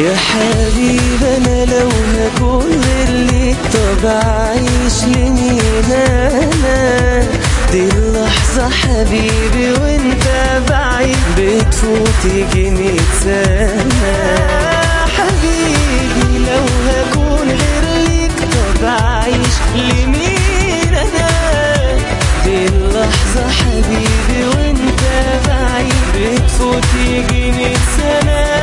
يا حبيبي انا لو هكون غير ليك طب اعيش لمين انا؟ دي اللحظة حبيبي وانت بعيد بتفوت يجي 100 سنة. حبيبي لو هكون غير ليك طب اعيش لمين انا؟ دي اللحظة حبيبي وانت بعيد بتفوت يجي 100 سنة.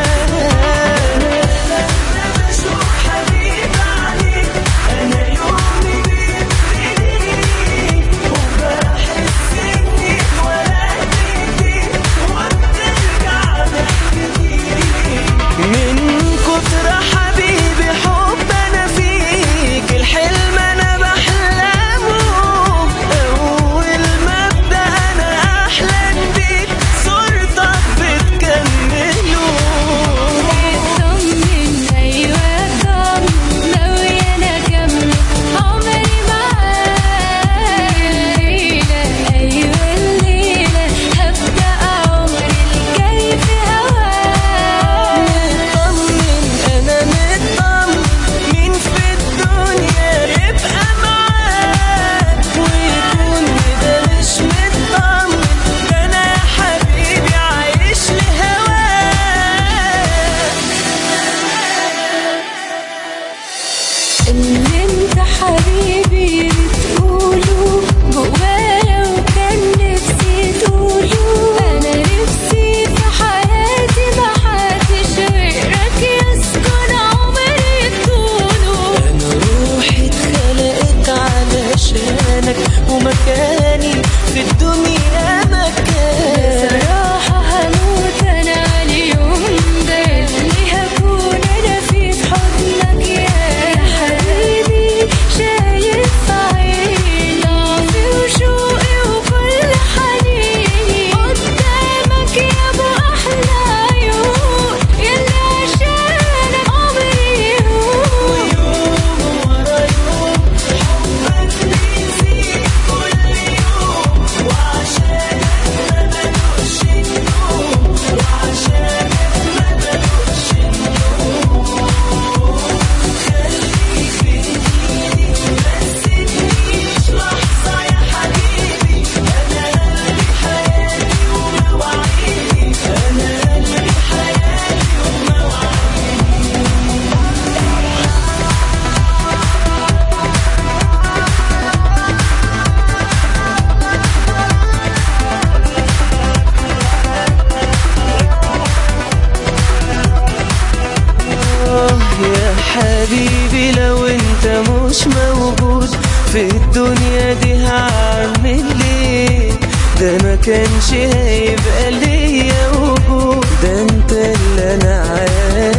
اللي انت حبيبي بتقوله جوايا وكان نفسي تقوله. انا نفسي في حياتي محدش غيرك يسكن عمري طوله. انا روحي اتخلقت علشانك ومكاني في الدنيا مكان. بصراحة هموت انا اليوم ده اللي هكون انا فيه في حضنك يا حبيبي. شايف عيني ضعفي وشوقي وكل حنيني قدامك يا ابو احلى عيون يلي عشانك عمري يهون. ويوم ورا يوم حبك بيزيد كل يوم وعشانك ما بدوقش النوم وعشانك ما بدوقش النوم. خليك في ايدي ما تسيبنيش لحظة يا حبيبي. انا قلبي حياتي ومواعيدي. انا قلبي حياتي ومواعيدي. يا حبيبي لو انت مش موجود في الدنيا دي هعمل ايه؟ ده ما كانش هيبقى ليا وجود. ده انت اللي انا عايز